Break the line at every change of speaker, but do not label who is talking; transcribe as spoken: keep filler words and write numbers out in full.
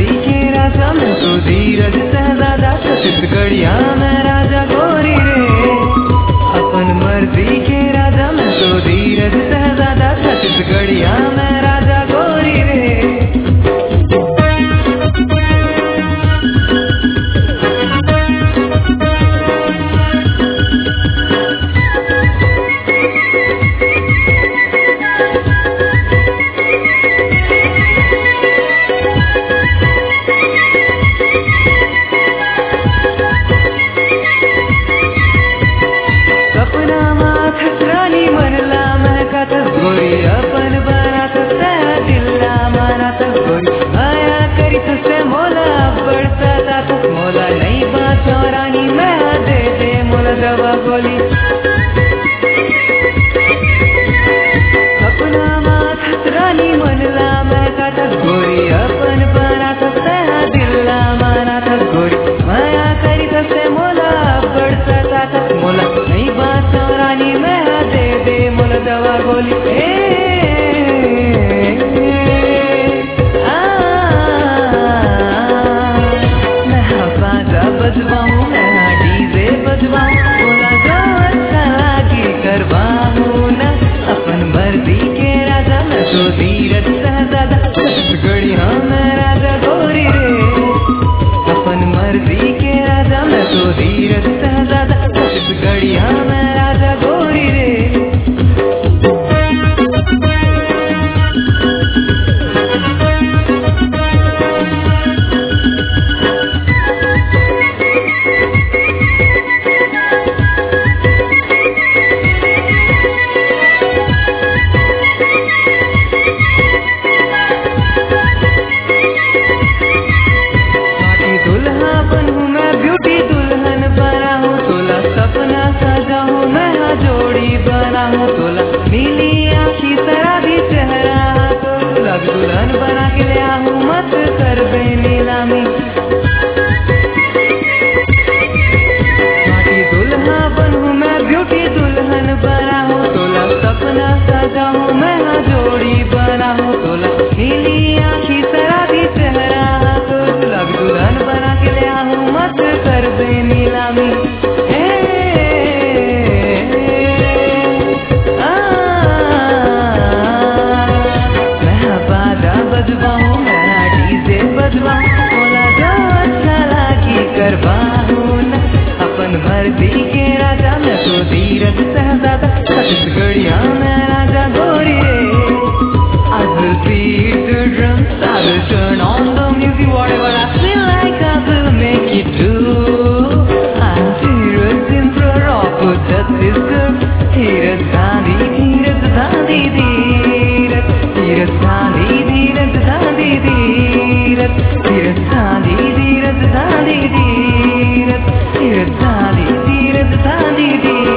मर्जी के राजा मैं तो धीरज शहजादा छत्तीसगढ़िया मैं राजा गोरी रे। अपन मर्जी के राजा मैं तो धीरज शहजादा छत्तीसगढ़िया मैं राजा गोरी रे। सपना माथस रानी मनला महकत गोरी अपन बनात दिल्ला मानात गोरी माया करी तुझसे मोला बरसता मोला नहीं बाँचो रानी मैं दे दे मोला दवा गोली। सपना माथस रानी मनला महकत गोरी अपन बनात दिल्ला मानात गोरी माया करी तुझसे मोला बरसता मोला नहीं बाँचो रानी मैं दे दे मोला दवा गोली। ए, आ, मैं बाजा बजवाऊँ मैं डीजे बजवाऊँ बोला जो अच्छा लागे करवाऊँ ना। अपन मर्जी के राजा मैं तो धीरज शहजादा छत्तीसगढ़िया मैं राजा गोरी रे। अपन मर्जी के राजा मैं तो धीरज शहजादा छत्तीसगढ़िया मैं राजा गोरी रे। दुल्हा बनूं मैं ब्यूटी दुल्हन बना हूँ तोला सपना सजा हूँ मैं हाँ जोड़ी बना हूँ तोला नीली आँखी शराबी चेहरा तो दुल्हा दुल्हन बना के ले आहूँ मत कर बे नीलामी। माटी दुल्हा बनूं मैं ब्यूटी दुल्हन बना हूँ तोला सपना सजा हूँ मैं हाँ जोड़ी बना हूँ तोला नीली आँखी शराबी चेहरा तो दुल्हा दुल्हन बना के ले आहूँ मत कर बे नीलामी। ए, आ, मैं बाजा बजवाऊँ मैं डीजे बजवाऊँ बोला जो अच्छा लागी करवाऊँ ना। अपन मर्जी के राजा मैं तो धीरज शहजादा छत्तीसगढ़िया मैं राजा गोरी रे। I will beat the drums, I will turn on the music, whatever I feel like I will make it do. I'm Dheeraj Emperor of Chhattisgarh, Dheeraj Gandhi, Dheeraj Gandhi, Dheeraj, Dheeraj Gandhi, Dheeraj Gandhi, Dheeraj, Dheeraj Gandhi, Dheeraj Gandhi, Dheeraj, Dheeraj Gandhi, Dheeraj Gandhi, Dheeraj.